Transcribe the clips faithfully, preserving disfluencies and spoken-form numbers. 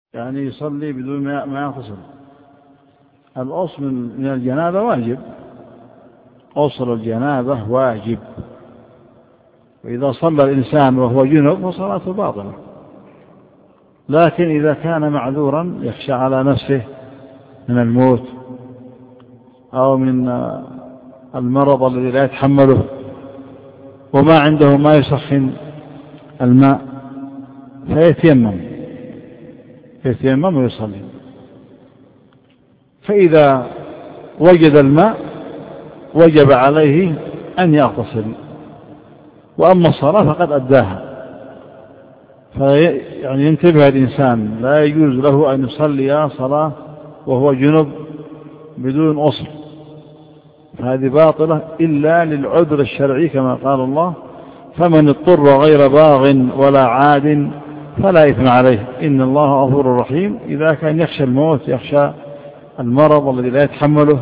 يعني يصلي بدون ما يغتسل. الغسل من الجنابة واجب، غسل الجنابة واجب، وإذا صلى الإنسان وهو جنب فصلاته باطلة. لكن إذا كان معذورا يخشى على نفسه من الموت أو من المرض الذي لا يتحمله وما عنده ما يسخن الماء فيتيمم يتيمم ويصلي. فإذا وجد الماء وجب عليه أن يغتسل، وأما الصلاة فقد أداها. فيعني ينتبه الإنسان، لا يجوز له أن يصلي صلاة وهو جنب بدون غسل، هذه باطلة إلا للعذر الشرعي كما قال الله: فمن اضطر غير باغ ولا عاد فلا إثم عليه إن الله غفور رحيم. إذا كان يخشى الموت، يخشى المرض الذي لا يتحمله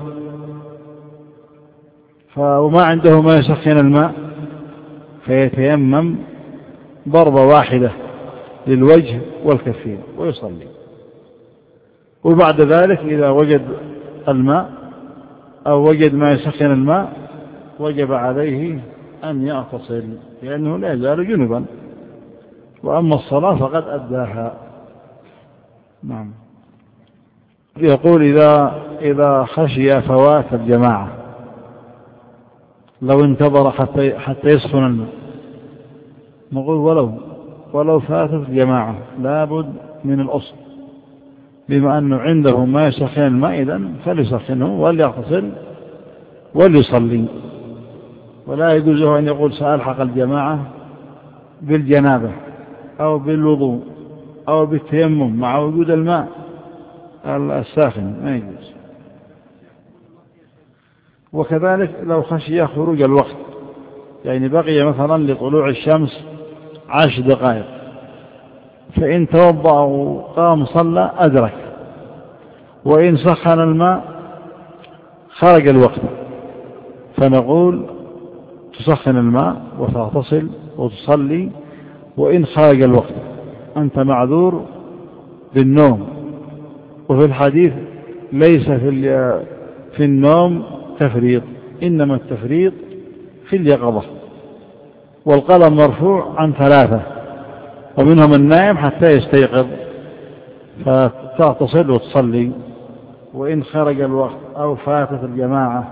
وما عنده ما يسخن الماء فيتيمم ضربة واحدة للوجه والكفين ويصلي. وبعد ذلك إذا وجد الماء أو وجد ما يسخن الماء وجب عليه أن يغتسل لأنه لا يزال جنبا. وأما الصلاة فقد أداها. نعم. يقول إذا إذا خشي فوات الجماعة، لو انتظر حتى حتى يسخن الماء، نقول ولو ولو فاتت الجماعة لابد من الأصل، بما أنه عنده ما يسخن الماء إذن فليسخنه وليغتسل وليصلي. ولا يجوز له أن يقول سألحق الجماعة بالجنابة أو بالوضوء أو بالتيمم مع وجود الماء الساخن، ما يجوز. وكذلك لو خشي خروج الوقت، يعني بقي مثلا لطلوع الشمس عشر دقائق، فإن توضأ وقام صلى أدرك، وإن سخن الماء خرج الوقت، فنقول تسخن الماء وتغتسل وتصلي وإن خرج الوقت، أنت معذور بالنوم. وفي الحديث ليس في في النوم تفريط، إنما التفريط في اليقظة. والقلم مرفوع عن ثلاثة ومنهم النائم حتى يستيقظ، فتغتسل وتصلي وإن خرج الوقت أو فاتت الجماعة.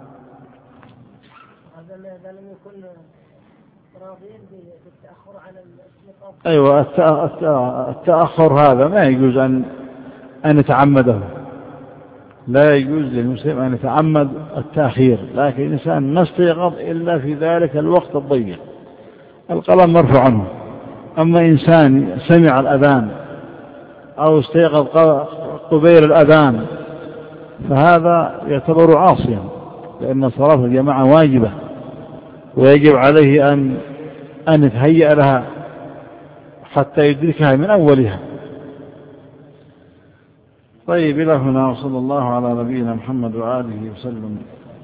هذا لم يكن راضين بالتأخر عن الاستيقاظ. أيوة، التأخر هذا ما يجوز أن أن يتعمده، لا يجوز للمسلم أن يتعمد التأخير، لكن الإنسان ما استيقظ إلا في ذلك الوقت الضيق القلم مرفوع عنه. أما إنسان سمع الأذان أو استيقظ قبيل الأذان فهذا يعتبر عاصيا، لأن صلاة الجماعة واجبة ويجب عليه أن أن يتهيأ لها حتى يدركها من أولها. طيب، إلى هنا وصلى الله على نبينا محمد وآله وسلم.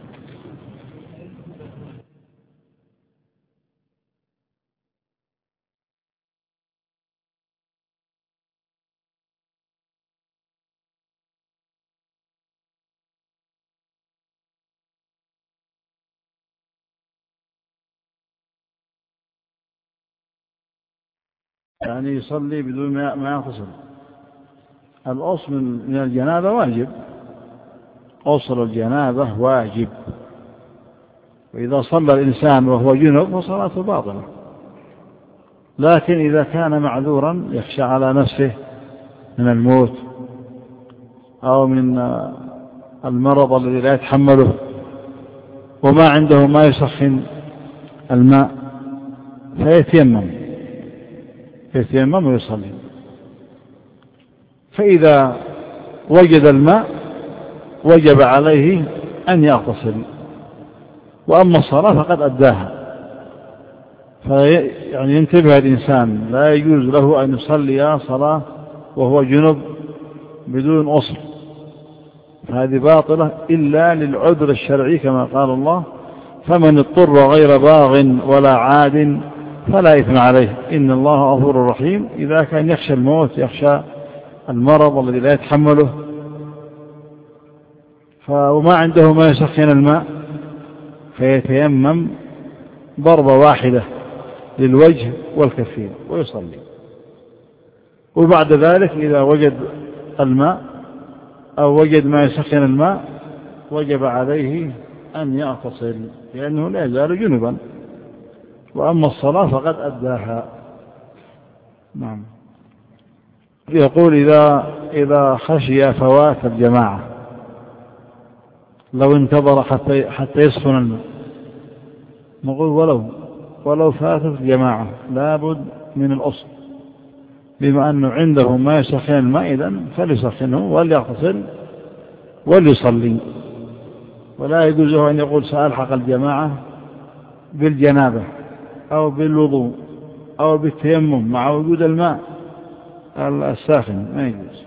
يعني يصلي بدون ما يغتسل. الغسل من الجنابة واجب، غسل الجنابة واجب، وإذا صلى الإنسان وهو جنب فصلاته باطلة. لكن إذا كان معذورا يخشى على نفسه من الموت أو من المرض الذي لا يتحمله وما عنده ما يسخن الماء فيتيمم يتيمم ويصلي. فإذا وجد الماء وجب عليه أن يغتسل، وأما الصلاة فقد أداها. فيعني ينتبه الإنسان، لا يجوز له أن يصلي صلاة وهو جنب بدون غسل، هذه باطلة إلا للعذر الشرعي كما قال الله: فمن اضطر غير باغ ولا عاد فلا إثم عليه إن الله غفور رحيم. إذا كان يخشى الموت، يخشى المرض الذي لا يتحمله وما عنده ما يسخن الماء فيتيمم ضربة واحدة للوجه والكفين ويصلي. وبعد ذلك إذا وجد الماء أو وجد ما يسخن الماء وجب عليه أن يغتسل لأنه لا يزال جنبا، وأما الصلاة فقد أداها. نعم. يقول إذا إذا خشي فوات الجماعة لو انتظر حتى حتى يسخن الماء، نقول ولو ولو فاتت الجماعة لابد من الأصل، بما أنه عنده ما يسخن الماء إذن فليسخنه وليغتسل وليصلي، ولا يجوز له أن يقول سألحق الجماعة بالجنابة أو بالوضوء أو بالتيمم مع وجود الماء الساخن، ما يجوز.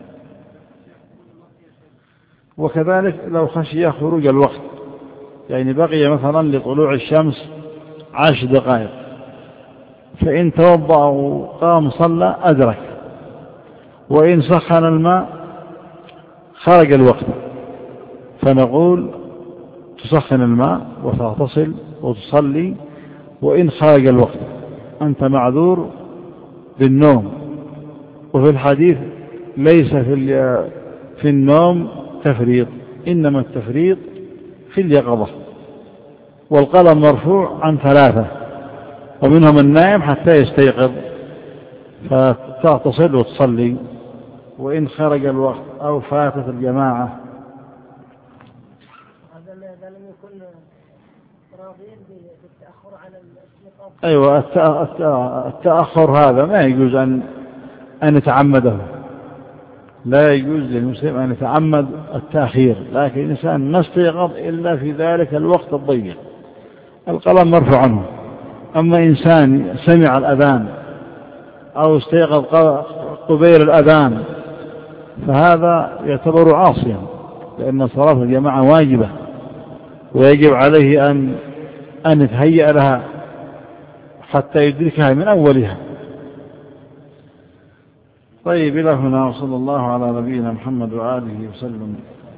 وكذلك لو خشي خروج الوقت، يعني بقي مثلا لطلوع الشمس عشر دقائق، فإن توضأ وقام صلى أدرك، وإن سخن الماء خرج الوقت، فنقول تسخن الماء وتغتسل وتصلي وإن خرج الوقت، أنت معذور بالنوم. وفي الحديث ليس في في النوم تفريط، إنما التفريط في اليقظة. والقلم مرفوع عن ثلاثة ومنهم النائم حتى يستيقظ، فتغتسل وتصلي وإن خرج الوقت أو فاتت الجماعة. هذا إذا لم يكن راضين بالتأخر عن الاستيقاظ. أيوة، التأخر هذا ما يجوز أن أن يتعمده، لا يجوز للمسلم أن يتعمد التأخير، لكن الإنسان ما استيقظ إلا في ذلك الوقت الضيق القلم مرفوع عنه. أما إنسان سمع الأذان أو استيقظ قبيل الأذان فهذا يعتبر عاصيا، لأن صلاة الجماعة واجبة ويجب عليه أن أن يتهيأ لها حتى يدركها من أولها. طيب، إلى هنا وصلى الله على نبينا محمد وآله وسلم.